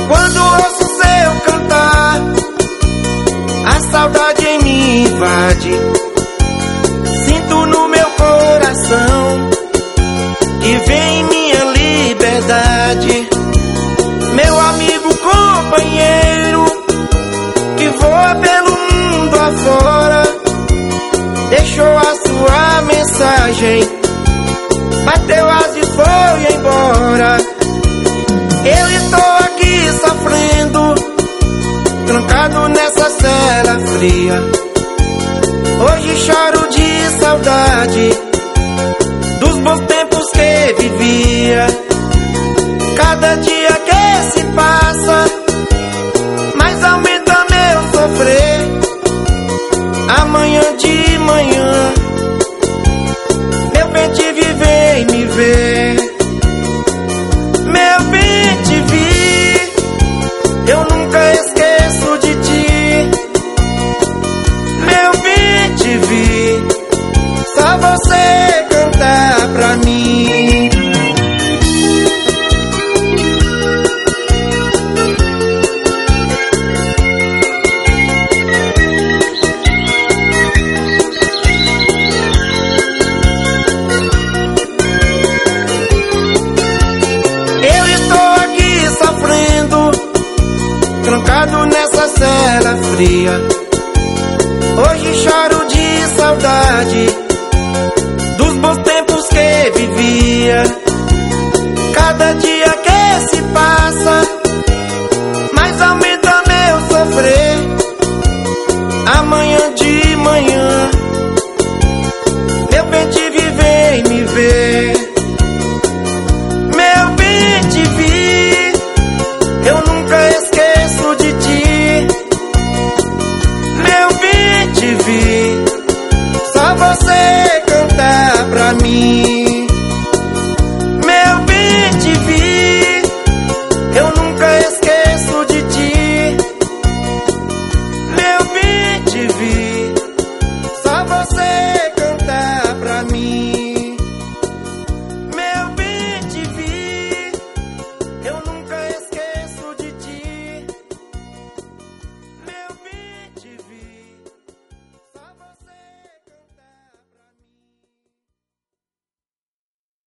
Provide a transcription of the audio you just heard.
Quando ouço seu cantar, a saudade em mim invade. Sinto no meu coração que vem minha liberdade. Meu amigo companheiro que voa pelo mundo afora, deixou a sua mensagem, bateu asas e foi embora. Eu estou aqui sofrendo, trancado nessa cela fria. Hoje choro de saudade dos bons tempos que vivia. Cada dia que se passa, mais aumenta meu sofrer. Amanhã de manhã, meu bem te vi, vem me ver. Meu bem te vi, eu nunca esqueço de ti. Meu bem te vi, só você cantar pra mim. Trancado nessa cela fria, hoje choro de saudade dos bons tempos que vivia. Cada dia